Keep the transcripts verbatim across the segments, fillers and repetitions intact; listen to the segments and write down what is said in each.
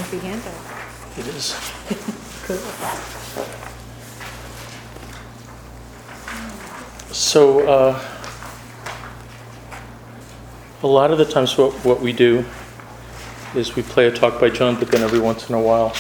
happy handout. It is. Cool. So, uh, a lot of the times what, what we do is we play a talk by Joan, but then every once in a while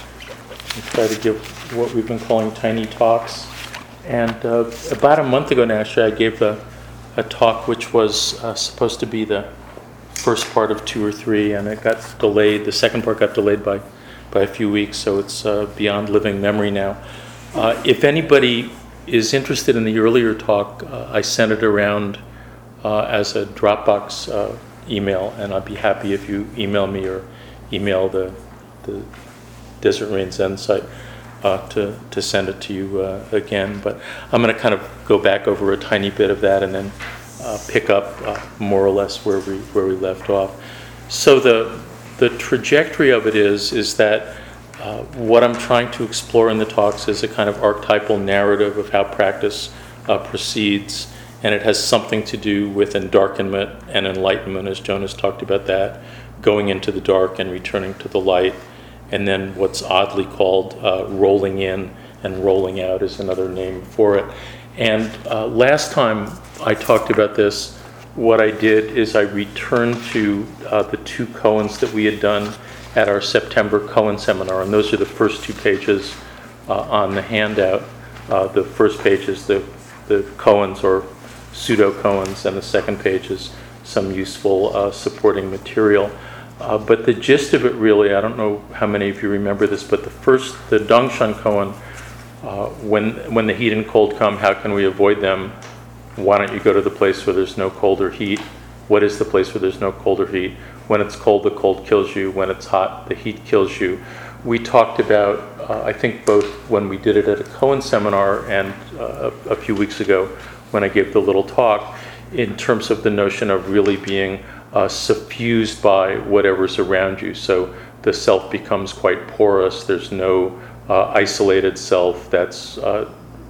we try to give what we've been calling tiny talks. And uh, about a month ago now, actually, I gave a, a talk which was uh, supposed to be the first part of two or three, and it got delayed. The second part got delayed by, by a few weeks, so it's uh, beyond living memory now. Uh, if anybody is interested in the earlier talk, uh, I sent it around uh, as a Dropbox uh, email, and I'd be happy if you email me or email the, the Desert Rain Zen site uh, to, to send it to you uh, again. But I'm going to kind of go back over a tiny bit of that and then uh, pick up uh, more or less where we where we left off. So the the trajectory of it is is that Uh, what I'm trying to explore in the talks is a kind of archetypal narrative of how practice uh, proceeds, and it has something to do with endarkenment and enlightenment, as Joan has talked about that, going into the dark and returning to the light, and then what's oddly called uh, rolling in and rolling out is another name for it. And uh, last time I talked about this, what I did is I returned to uh, the two koans that we had done at our September koan seminar, and those are the first two pages uh, on the handout. Uh, the first page is the, the koans or pseudo koans, and the second page is some useful uh, supporting material. Uh, but the gist of it really, I don't know how many of you remember this, but the first, the Dongshan koan, uh, when, when the heat and cold come, how can we avoid them? Why don't you go to the place where there's no cold or heat? What is the place where there's no cold or heat? When it's cold, the cold kills you. When it's hot, the heat kills you. We talked about, uh, I think both when we did it at a koan seminar and uh, a few weeks ago when I gave the little talk, in terms of the notion of really being uh, suffused by whatever's around you. So the self becomes quite porous. There's no uh, isolated self that's uh,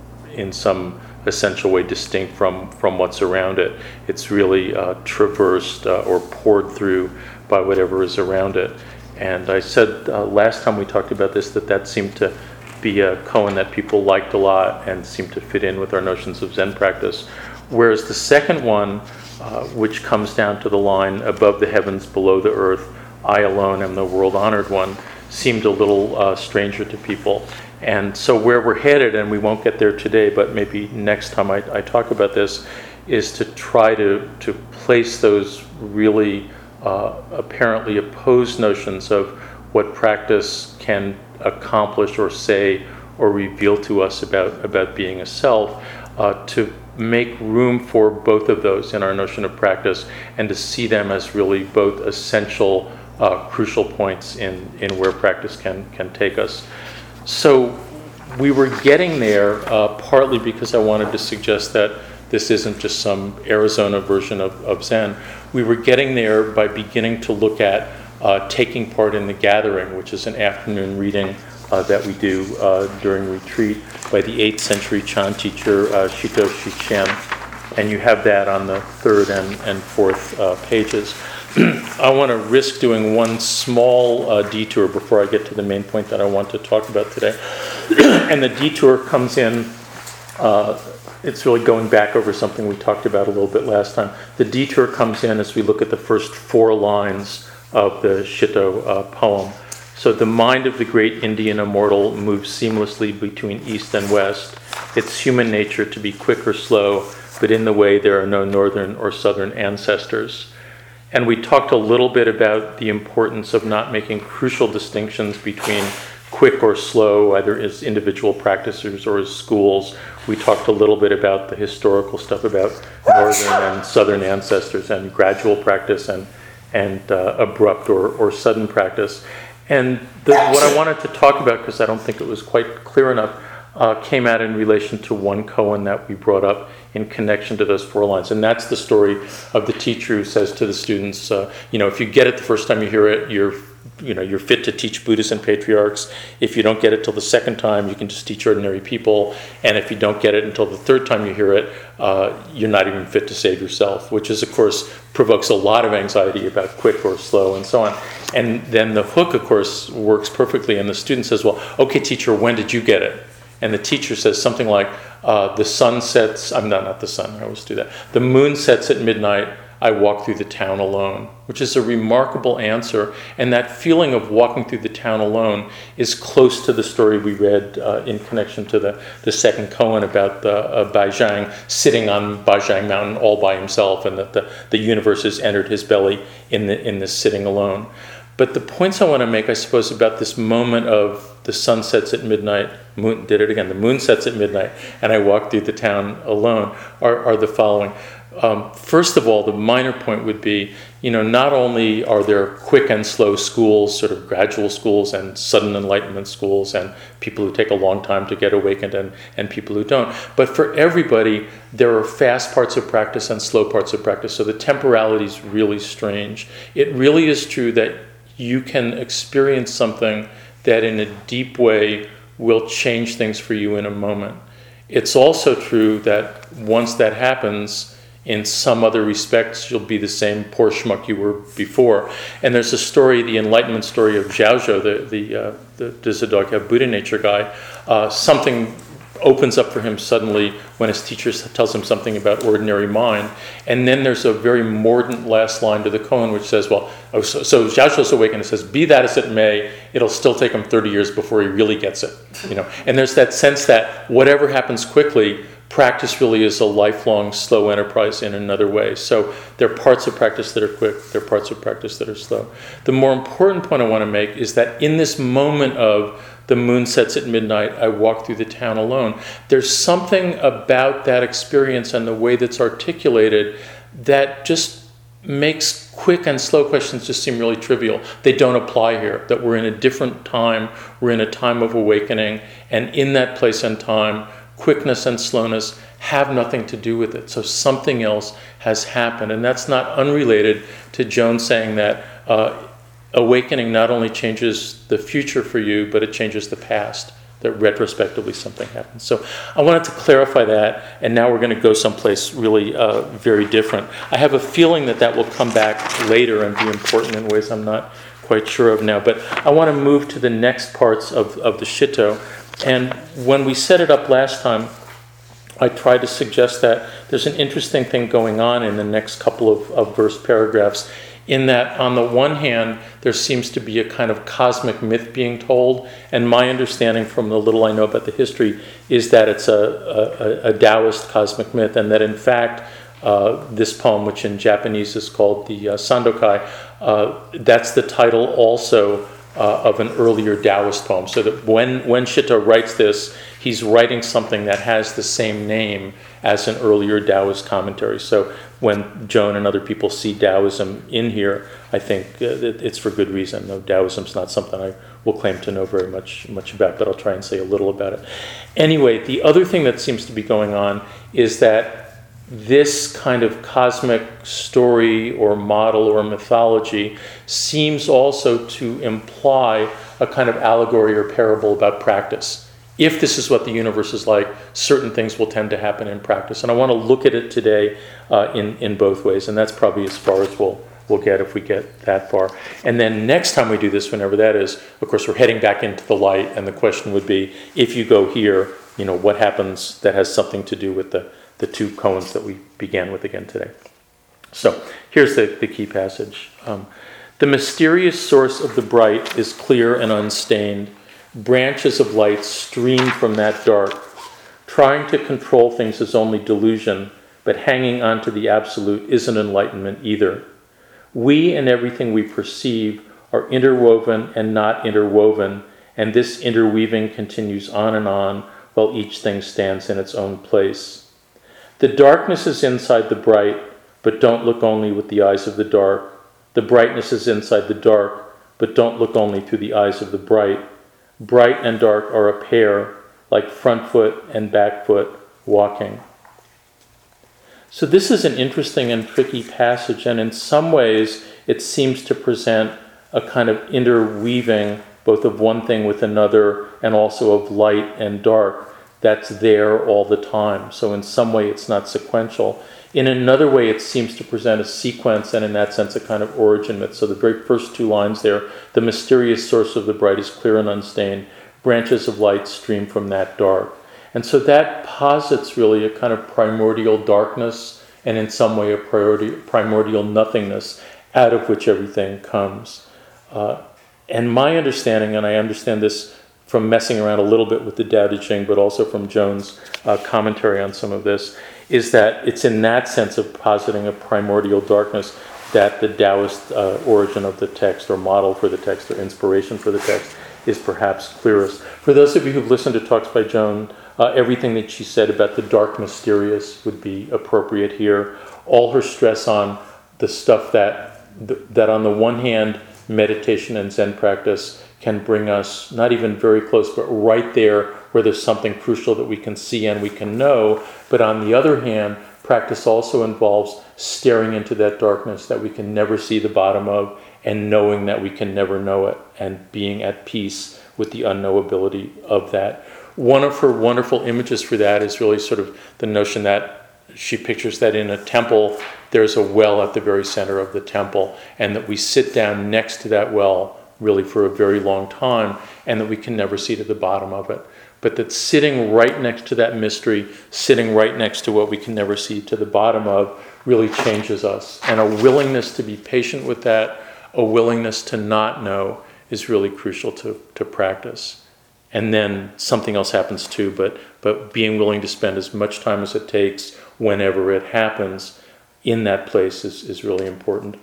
in some essential way distinct from, from what's around it. It's really uh, traversed uh, or poured through by whatever is around it. And I said uh, last time we talked about this that that seemed to be a koan that people liked a lot and seemed to fit in with our notions of Zen practice. Whereas the second one, uh, which comes down to the line above the heavens, below the earth, I alone am the world honored one, seemed a little uh, stranger to people. And so where we're headed, and we won't get there today, but maybe next time I, I talk about this, is to try to, to place those really uh, apparently opposed notions of what practice can accomplish or say or reveal to us about, about being a self, uh, to make room for both of those in our notion of practice and to see them as really both essential, uh, crucial points in, in where practice can, can take us. So we were getting there uh, partly because I wanted to suggest that this isn't just some Arizona version of, of Zen. We were getting there by beginning to look at uh, taking part in the gathering, which is an afternoon reading uh, that we do uh, during retreat by the eighth century Chan teacher uh, Shito Shichen. And you have that on the third and, and fourth uh, pages. I want to risk doing one small uh, detour before I get to the main point that I want to talk about today. And the detour comes in, uh, it's really going back over something we talked about a little bit last time. The detour comes in as we look at the first four lines of the Shito uh, poem. So the mind of the great Indian immortal moves seamlessly between east and west. It's human nature to be quick or slow, but in the way there are no northern or southern ancestors. And we talked a little bit about the importance of not making crucial distinctions between quick or slow, either as individual practitioners or as schools. We talked a little bit about the historical stuff about northern and southern ancestors and gradual practice and, and uh, abrupt or, or sudden practice. And the, what I wanted to talk about, because I don't think it was quite clear enough, uh, came out in relation to one koan that we brought up in connection to those four lines. And that's the story of the teacher who says to the students, uh, you know, if you get it the first time you hear it, you're you know, you're fit to teach Buddhists and patriarchs. If you don't get it till the second time, you can just teach ordinary people. And if you don't get it until the third time you hear it, uh, you're not even fit to save yourself, which is, of course, provokes a lot of anxiety about quick or slow and so on. And then the hook, of course, works perfectly. And the student says, well, okay, teacher, when did you get it? And the teacher says something like, uh, the sun sets, I'm not, not the sun, I always do that. The moon sets at midnight, I walk through the town alone, which is a remarkable answer. And that feeling of walking through the town alone is close to the story we read uh, in connection to the, the second koan about the, uh, Baizhang sitting on Baizhang Mountain all by himself, and that the, the universe has entered his belly in, the, in this sitting alone. But the points I want to make, I suppose, about this moment of the sun sets at midnight, moon did it again, the moon sets at midnight, and I walk through the town alone, are, are the following. Um, first of all, the minor point would be, you know, not only are there quick and slow schools, sort of gradual schools and sudden enlightenment schools, and people who take a long time to get awakened and, and people who don't, but for everybody, there are fast parts of practice and slow parts of practice, so the temporality is really strange. It really is true that you can experience something that in a deep way will change things for you in a moment. It's also true that once that happens, in some other respects, you'll be the same poor schmuck you were before. And there's a story, the enlightenment story of Zhaozhou, the, the, uh, the does the dog have Buddha nature guy. Uh, something opens up for him suddenly when his teacher tells him something about ordinary mind. And then there's a very mordant last line to the koan which says, well, oh, so, so Zhaozhou's awakened. It says, be that as it may, it'll still take him thirty years before he really gets it. You know, and there's that sense that whatever happens quickly, practice really is a lifelong slow enterprise in another way. So there are parts of practice that are quick, there are parts of practice that are slow. The more important point I want to make is that in this moment of the moon sets at midnight, I walk through the town alone, there's something about that experience and the way that's articulated that just makes quick and slow questions just seem really trivial. They don't apply here, that we're in a different time, we're in a time of awakening, and in that place and time, quickness and slowness have nothing to do with it. So something else has happened. And that's not unrelated to Joan saying that uh, awakening not only changes the future for you, but it changes the past, that retrospectively something happens. So I wanted to clarify that, and now we're going to go someplace really uh, very different. I have a feeling that that will come back later and be important in ways I'm not quite sure of now. But I want to move to the next parts of, of the Shito. And when we set it up last time, I tried to suggest that there's an interesting thing going on in the next couple of, of verse paragraphs, in that on the one hand, there seems to be a kind of cosmic myth being told, and my understanding from the little I know about the history is that it's a, a, a Taoist cosmic myth, and that in fact, uh, this poem, which in Japanese is called the uh, Sandokai, uh, that's the title also Uh, of an earlier Taoist poem. So that when, when Shito writes this, he's writing something that has the same name as an earlier Taoist commentary. So when Joan and other people see Taoism in here, I think uh, it, it's for good reason. Though Taoism's not something I will claim to know very much, much about, but I'll try and say a little about it. Anyway, the other thing that seems to be going on is that this kind of cosmic story or model or mythology seems also to imply a kind of allegory or parable about practice. If this is what the universe is like, certain things will tend to happen in practice. And I want to look at it today uh, in, in both ways, and that's probably as far as we'll, we'll get if we get that far. And then next time we do this, whenever that is, of course, we're heading back into the light, and the question would be, if you go here, you know, what happens that has something to do with the the two koans that we began with again today. So here's the, the key passage. Um, the mysterious source of the bright is clear and unstained. Branches of light stream from that dark. Trying to control things is only delusion, but hanging on to the absolute isn't enlightenment either. We and everything we perceive are interwoven and not interwoven, and this interweaving continues on and on while each thing stands in its own place. The darkness is inside the bright, but don't look only with the eyes of the dark. The brightness is inside the dark, but don't look only through the eyes of the bright. Bright and dark are a pair, like front foot and back foot walking. So this is an interesting and tricky passage, and in some ways it seems to present a kind of interweaving both of one thing with another and also of light and dark that's there all the time. So in some way it's not sequential. In another way it seems to present a sequence and in that sense a kind of origin myth. So the very first two lines there, the mysterious source of the bright is clear and unstained, branches of light stream from that dark. And so that posits really a kind of primordial darkness and in some way a primordial, primordial nothingness out of which everything comes. Uh, and my understanding, and I understand this from messing around a little bit with the Tao Te Ching, but also from Joan's uh, commentary on some of this, is that it's in that sense of positing a primordial darkness that the Taoist uh, origin of the text or model for the text or inspiration for the text is perhaps clearest. For those of you who've listened to talks by Joan, uh, everything that she said about the dark mysterious would be appropriate here. All her stress on the stuff that, that on the one hand, meditation and Zen practice can bring us not even very close, but right there where there's something crucial that we can see and we can know. But on the other hand, practice also involves staring into that darkness that we can never see the bottom of and knowing that we can never know it and being at peace with the unknowability of that. One of her wonderful images for that is really sort of the notion that she pictures that in a temple, there's a well at the very center of the temple, and that we sit down next to that well really for a very long time, and that we can never see to the bottom of it. But that sitting right next to that mystery, sitting right next to what we can never see to the bottom of, really changes us. And a willingness to be patient with that, a willingness to not know, is really crucial to, to practice. And then something else happens too, but, but being willing to spend as much time as it takes whenever it happens in that place is, is really important.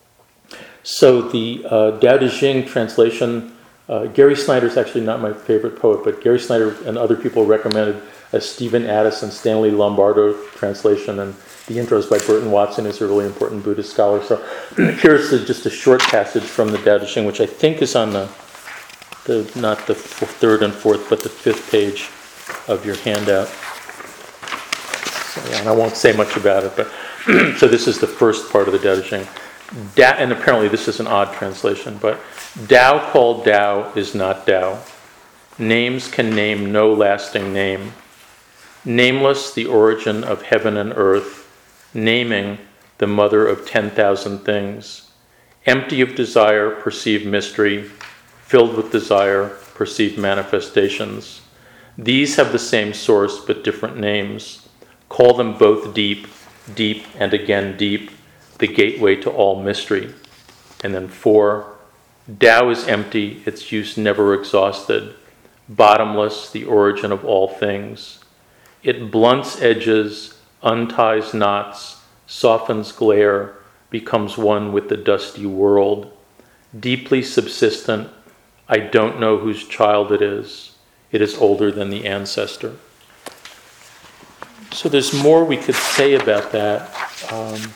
So the uh, Tao Te Ching translation, uh, Gary Snyder's actually not my favorite poet, but Gary Snyder and other people recommended a Stephen Addison, Stanley Lombardo translation, and the intros by Burton Watson is a really important Buddhist scholar. So here's a, just a short passage from the Tao Te Ching, which I think is on the, the not the f- third and fourth, but the fifth page of your handout. So, yeah, and I won't say much about it, but so this is the first part of the Tao Te Ching. Da, and apparently this is an odd translation, but Tao called Tao is not Tao. Names can name no lasting name. Nameless the origin of heaven and earth, naming the mother of ten thousand things. Empty of desire, perceive mystery. Filled with desire, perceive manifestations. These have the same source but different names. Call them both deep, deep and again deep, the gateway to all mystery. And then four, Tao is empty, its use never exhausted, bottomless, the origin of all things. It blunts edges, unties knots, softens glare, becomes one with the dusty world. Deeply subsistent, I don't know whose child it is. It is older than the ancestor. So there's more we could say about that. Um,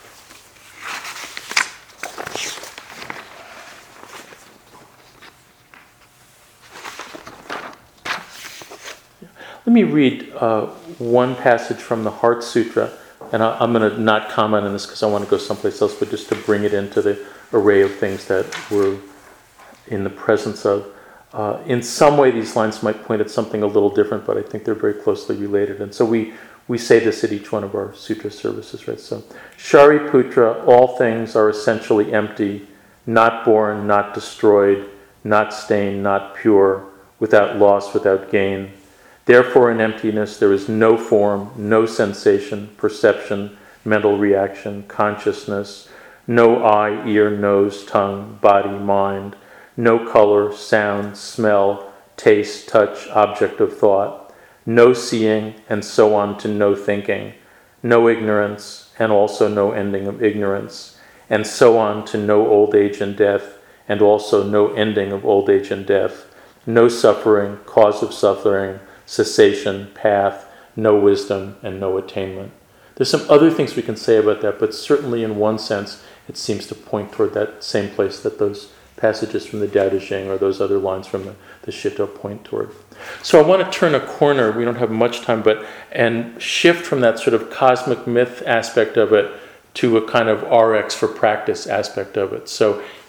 Let me read uh, one passage from the Heart Sutra, and I, I'm going to not comment on this because I want to go someplace else, but just to bring it into the array of things that we're in the presence of. Uh, in some way, these lines might point at something a little different, but I think they're very closely related. And so we, we say this at each one of our sutra services, right? So, Shariputra, all things are essentially empty, not born, not destroyed, not stained, not pure, without loss, without gain. Therefore, in emptiness, there is no form, no sensation, perception, mental reaction, consciousness, no eye, ear, nose, tongue, body, mind, no color, sound, smell, taste, touch, object of thought, no seeing, and so on to no thinking, no ignorance, and also no ending of ignorance, and so on to no old age and death, and also no ending of old age and death, no suffering, cause of suffering, cessation, path, no wisdom, and no attainment. There's some other things we can say about that, but certainly in one sense, it seems to point toward that same place that those passages from the Tao Te Ching or those other lines from the, the Shito point toward. So I want to turn a corner, we don't have much time, but and shift from that sort of cosmic myth aspect of it to a kind of R X for practice aspect of it. So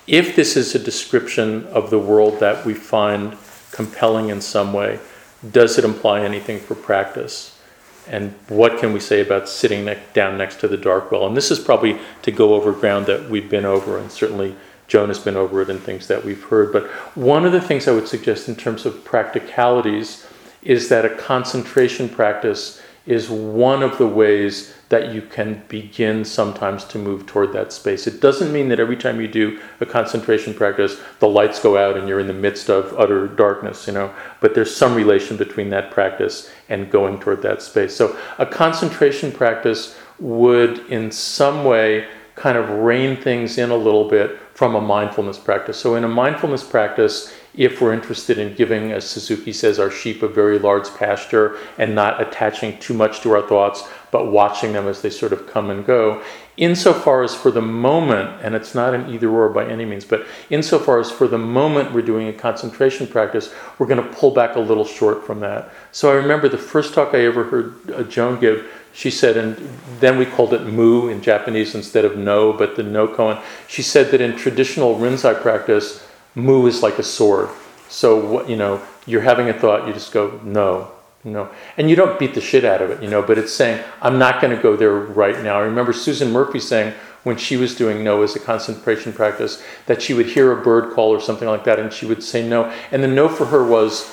if this is a description of the world that we find compelling in some way, does it imply anything for practice? And what can we say about sitting ne- down next to the dark well? And this is probably to go over ground that we've been over, and certainly Joan has been over it and things that we've heard. But one of the things I would suggest in terms of practicalities is that a concentration practice is one of the ways that you can begin sometimes to move toward that space. It doesn't mean that every time you do a concentration practice, the lights go out and you're in the midst of utter darkness, you know, but there's some relation between that practice and going toward that space. So a concentration practice would in some way kind of rein things in a little bit from a mindfulness practice. So in a mindfulness practice, if we're interested in giving, as Suzuki says, our sheep a very large pasture and not attaching too much to our thoughts, but watching them as they sort of come and go, insofar as for the moment, and it's not an either or by any means, but insofar as for the moment we're doing a concentration practice, we're going to pull back a little short from that. So I remember the first talk I ever heard uh, Joan give, she said, and then we called it mu in Japanese instead of no, but the no koan. She said that in traditional Rinzai practice, mu is like a sword. So, you know, you're having a thought, you just go, no, no. And you don't beat the shit out of it, you know, but it's saying, I'm not going to go there right now. I remember Susan Murphy saying when she was doing no as a concentration practice, that she would hear a bird call or something like that, and she would say no. And the no for her was,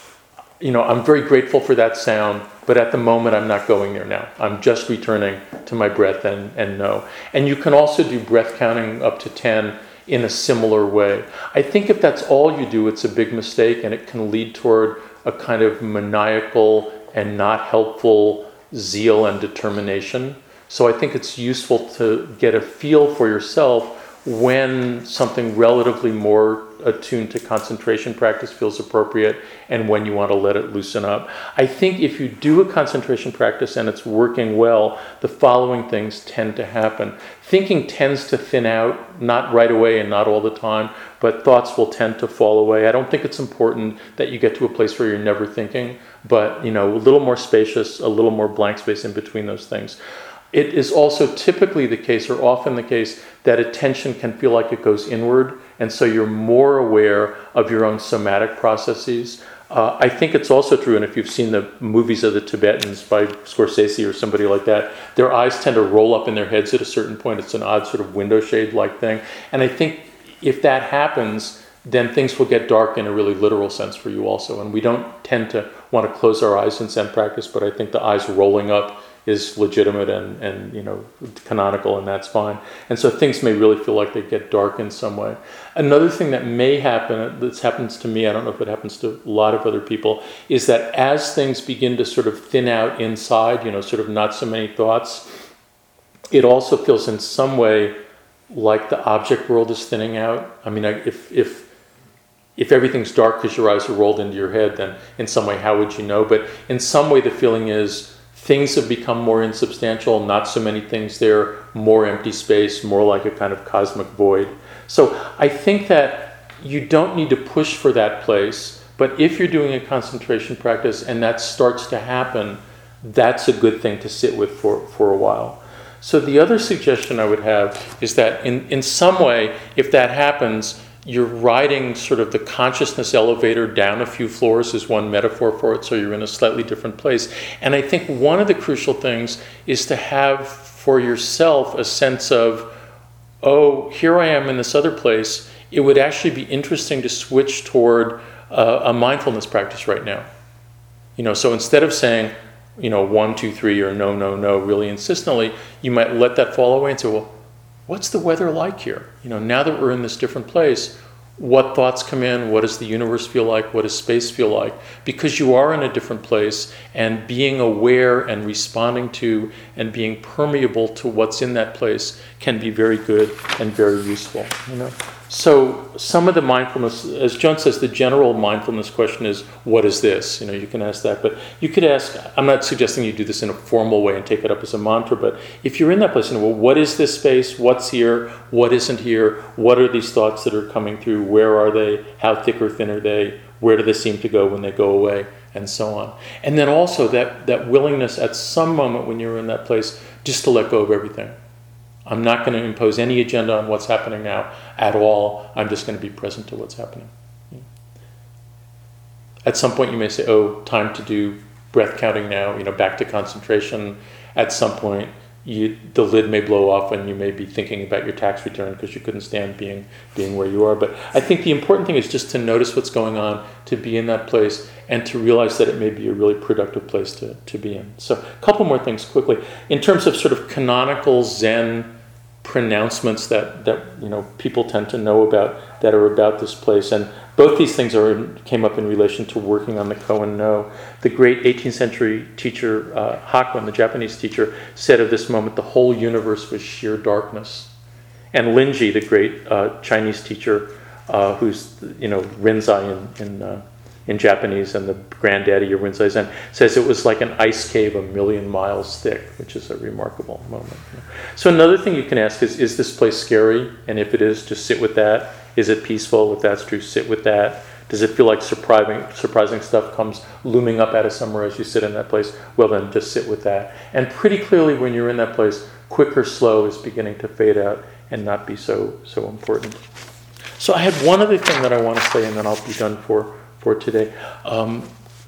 you know, I'm very grateful for that sound, but at the moment I'm not going there now. I'm just returning to my breath and, and no. And you can also do breath counting up to ten in a similar way. I think if that's all you do, it's a big mistake, and it can lead toward a kind of maniacal and not helpful zeal and determination. So I think it's useful to get a feel for yourself when something relatively more attuned to concentration practice feels appropriate and when you want to let it loosen up. I think if you do a concentration practice and it's working well, the following things tend to happen. Thinking tends to thin out, not right away and not all the time, but thoughts will tend to fall away. I don't think it's important that you get to a place where you're never thinking, but you know, a little more spacious, a little more blank space in between those things. It is also typically the case, or often the case, that attention can feel like it goes inward, and so you're more aware of your own somatic processes. Uh, I think it's also true, and if you've seen the movies of the Tibetans by Scorsese or somebody like that, their eyes tend to roll up in their heads at a certain point. It's an odd sort of window shade-like thing. And I think if that happens, then things will get dark in a really literal sense for you also. And we don't tend to want to close our eyes in Zen practice, but I think the eyes rolling up is legitimate and, and you know canonical, and that's fine. And so things may really feel like they get dark in some way. Another thing that may happen, this happens to me, I don't know if it happens to a lot of other people, is that as things begin to sort of thin out inside, you know, sort of not so many thoughts, it also feels in some way like the object world is thinning out. I mean, if if if everything's dark because your eyes are rolled into your head, then in some way, how would you know? But in some way, the feeling is things have become more insubstantial, not so many things there, more empty space, more like a kind of cosmic void. So I think that you don't need to push for that place, but if you're doing a concentration practice and that starts to happen, that's a good thing to sit with for, for a while. So the other suggestion I would have is that in, in some way, if that happens, you're riding sort of the consciousness elevator down a few floors is one metaphor for it, so you're in a slightly different place. And I think one of the crucial things is to have for yourself a sense of, oh, here I am in this other place. It would actually be interesting to switch toward uh, a mindfulness practice right now. You know, so instead of saying, you know, one, two, three, or no, no, no, really insistently, you might let that fall away and say, well, what's the weather like here? You know, now that we're in this different place, what thoughts come in? What does the universe feel like? What does space feel like? Because you are in a different place, and being aware and responding to and being permeable to what's in that place can be very good and very useful. You know, so some of the mindfulness, as John says, the general mindfulness question is, what is this? You know, you can ask that, but you could ask, I'm not suggesting you do this in a formal way and take it up as a mantra, but if you're in that place, you know, well, what is this space? What's here? What isn't here? What are these thoughts that are coming through? Where are they? How thick or thin are they? Where do they seem to go when they go away? And so on. And then also that, that willingness at some moment when you're in that place just to let go of everything. I'm not going to impose any agenda on what's happening now at all. I'm just going to be present to what's happening. Yeah. At some point you may say, oh, time to do breath counting now, you know, back to concentration. At some point, you, the lid may blow off and you may be thinking about your tax return because you couldn't stand being being where you are. But I think the important thing is just to notice what's going on, to be in that place, and to realize that it may be a really productive place to, to be in. So a couple more things quickly. In terms of sort of canonical Zen pronouncements that, that you know people tend to know about that are about this place, and both these things are came up in relation to working on the Koan No. The great eighteenth century teacher uh, Hakuin, the Japanese teacher, said of this moment, the whole universe was sheer darkness. And Linji, the great uh, Chinese teacher, uh, who's you know Rinzai in in, uh, in Japanese and the granddaddy of Rinzai Zen, says it was like an ice cave a million miles thick, which is a remarkable moment. So another thing you can ask is, is this place scary? And if it is, just sit with that. Is it peaceful? If that's true, sit with that. Does it feel like surprising, surprising stuff comes looming up out of somewhere as you sit in that place? Well, then just sit with that. And pretty clearly when you're in that place, quick or slow is beginning to fade out and not be so so important. So I had one other thing that I want to say, and then I'll be done for, for today. Um,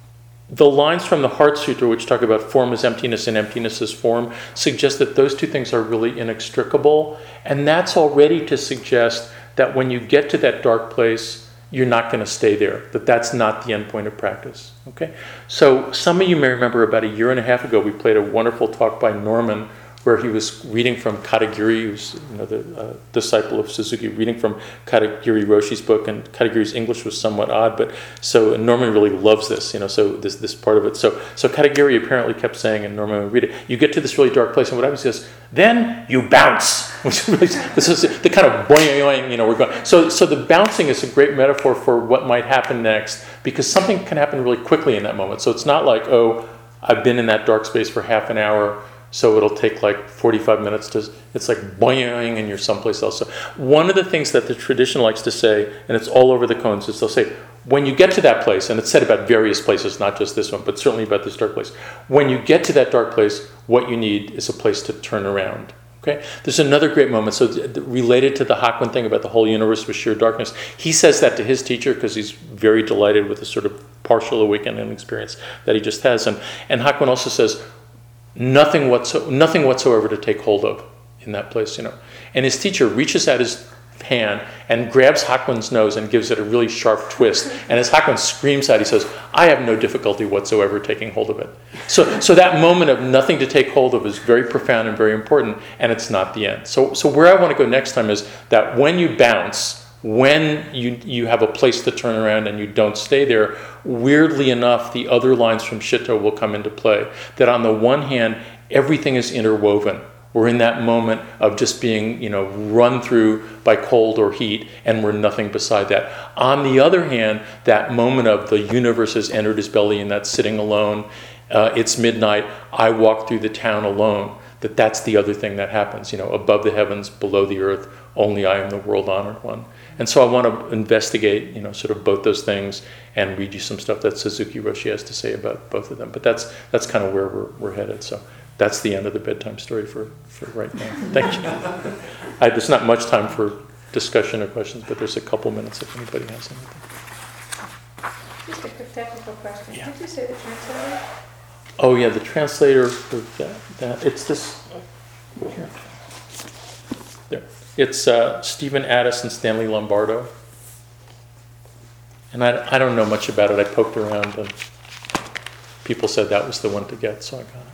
the lines from the Heart Sutra, which talk about form as emptiness and emptiness as form, suggest that those two things are really inextricable. And that's already to suggest that when you get to that dark place, you're not going to stay there, that that's not the end point of practice. Okay? So some of you may remember about a year and a half ago, we played a wonderful talk by Norman where he was reading from Katagiri, who's you know, the uh, disciple of Suzuki, reading from Katagiri Roshi's book, and Katagiri's English was somewhat odd, but so and Norman really loves this, you know, so this this part of it. So so Katagiri apparently kept saying, and Norman would read it, you get to this really dark place, and what happens is, then you bounce. Which this is the kind of boing, you know, we're going. So so the bouncing is a great metaphor for what might happen next, because something can happen really quickly in that moment. So it's not like, oh, I've been in that dark space for half an hour, so it'll take like forty-five minutes to, it's like boing and you're someplace else. So one of the things that the tradition likes to say, and it's all over the koans, is they'll say, when you get to that place, and it's said about various places, not just this one, but certainly about this dark place, when you get to that dark place, what you need is a place to turn around. Okay? There's another great moment, so related to the Hakuin thing about the whole universe was sheer darkness. He says that to his teacher because he's very delighted with the sort of partial awakening experience that he just has. And, and Hakuin also says, Nothing whatso- nothing whatsoever to take hold of in that place, you know. And his teacher reaches out his hand and grabs Hakuin's nose and gives it a really sharp twist. And as Hakuin screams out, he says, I have no difficulty whatsoever taking hold of it. So so that moment of nothing to take hold of is very profound and very important, and it's not the end. So so where I want to go next time is that when you bounce, when you, you have a place to turn around and you don't stay there, weirdly enough, the other lines from Shito will come into play. That on the one hand, everything is interwoven. We're in that moment of just being, you know, run through by cold or heat, and we're nothing beside that. On the other hand, that moment of the universe has entered his belly and that's sitting alone, uh, it's midnight, I walk through the town alone, that that's the other thing that happens, you know, above the heavens, below the earth, only I am the world-honored one. And so I want to investigate, you know, sort of both those things and read you some stuff that Suzuki Roshi has to say about both of them. But that's that's kind of where we're we're headed. So that's the end of the bedtime story for, for right now. Thank you. I, there's not much time for discussion or questions, but there's a couple minutes if anybody has anything. Just a quick technical question. Yeah. Did you say the translator? Oh yeah, the translator for that, that it's this here. There. It's uh, Stephen Addis and Stanley Lombardo. And I, I don't know much about it. I poked around and people said that was the one to get, so I got it.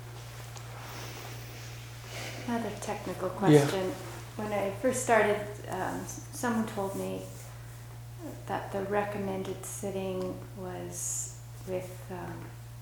Another technical question. Yeah. When I first started, um, someone told me that the recommended sitting was with um,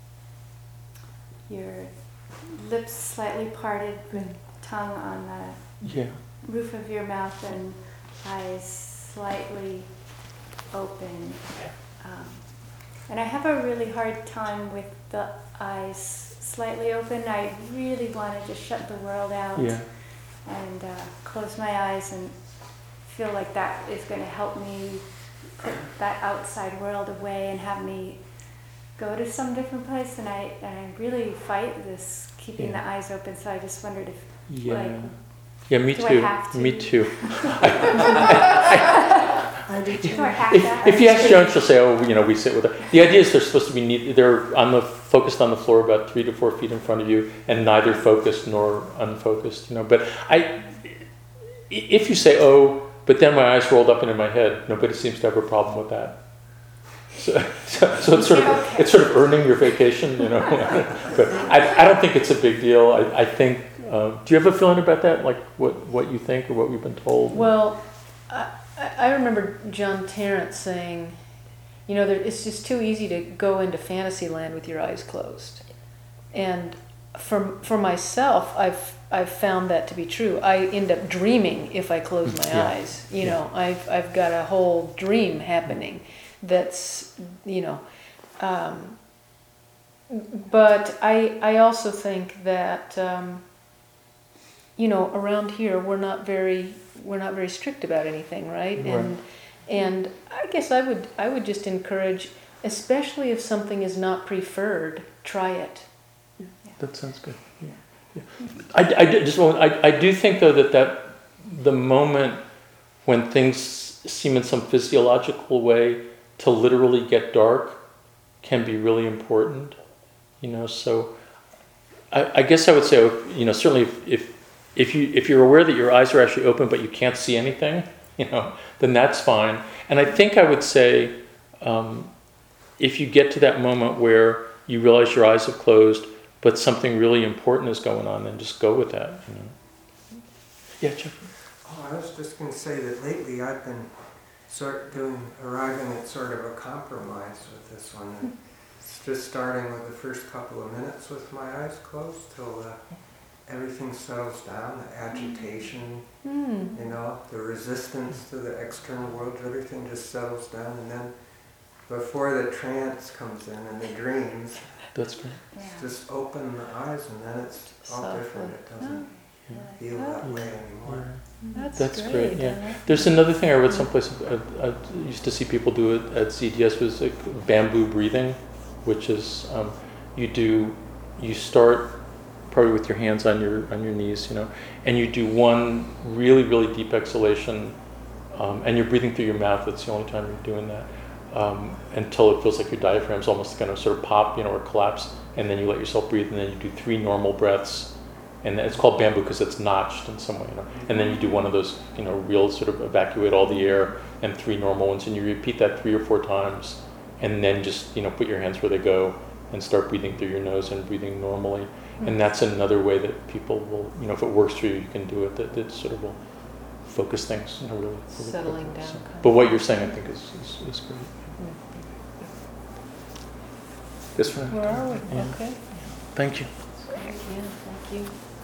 your lips slightly parted with tongue on the yeah. roof of your mouth and eyes slightly open. Um, and I have a really hard time with the eyes slightly open. I really want to just shut the world out yeah. and uh, close my eyes and feel like that is going to help me put that outside world away and have me go to some different place. And I and I really fight this keeping yeah. the eyes open. So I just wondered if yeah. like Yeah, me Do I too. have to? Me too. I do too. Do I have If, that? if you ask Joan, she'll say, "Oh, you know, we sit with her." The idea is they're supposed to be neat. They're on the focused on the floor, about three to four feet in front of you, and neither focused nor unfocused. You know, but I, if you say, "Oh," but then my eyes rolled up into my head, nobody seems to have a problem with that. So, so, so it's sort of Okay. it's sort of earning your vacation, you know. But I, I don't think it's a big deal. I, I think. Um, do you have a feeling about that? Like what, what you think or what we've been told? Well, I, I remember John Tarrant saying, you know, there, it's just too easy to go into fantasy land with your eyes closed. And for, for myself, I've, I've found that to be true. I end up dreaming if I close my Yeah. eyes. You Yeah. know, I've, I've got a whole dream happening that's, you know, um, but I, I also think that, um, you know, around here we're not very we're not very strict about anything, right? Right. And and I guess I would I would just encourage, especially if something is not preferred, try it. That sounds good. Yeah. Yeah. I, I do- just want, I, I do think though that that the moment when things seem in some physiological way to literally get dark can be really important. You know, so I, I guess I would say, you know, certainly if, if if you if you're aware that your eyes are actually open but you can't see anything, you know, then that's fine. And I think I would say, um, if you get to that moment where you realize your eyes have closed, but something really important is going on, then just go with that. You know. Yeah, Jeff. Oh, I was just going to say that lately I've been sort of doing, arriving at sort of a compromise with this one. And it's just starting with the first couple of minutes with my eyes closed till uh, everything settles down, the agitation, Mm. you know, the resistance to the external world, everything just settles down. And then before the trance comes in and the dreams, That's great. Yeah. just open the eyes and then it's all Softly. different. It doesn't Yeah. feel that way anymore. That's, That's great. great, I yeah. like There's another thing I read someplace. I, I used to see people do it at C D S, was like bamboo breathing, which is um, you do you start probably with your hands on your on your knees, you know, and you do one really really deep exhalation, um, and you're breathing through your mouth. That's the only time you're doing that, um, until it feels like your diaphragm's almost going to sort of pop, you know, or collapse, and then you let yourself breathe, and then you do three normal breaths. And it's called bamboo because it's notched in some way, you know. And then you do one of those, you know, real sort of evacuate all the air, and three normal ones, and you repeat that three or four times, and then just, you know, put your hands where they go, and start breathing through your nose and breathing normally. And that's another way that people will, you know, if it works for you, you can do it. That, that sort of will focus things, you know, really, really Settling quickly. down So- kind but of- what you're saying, I think, is is, is great. Yes, ma'am. Where are we? Yeah. Okay. Thank you. Yeah, thank you.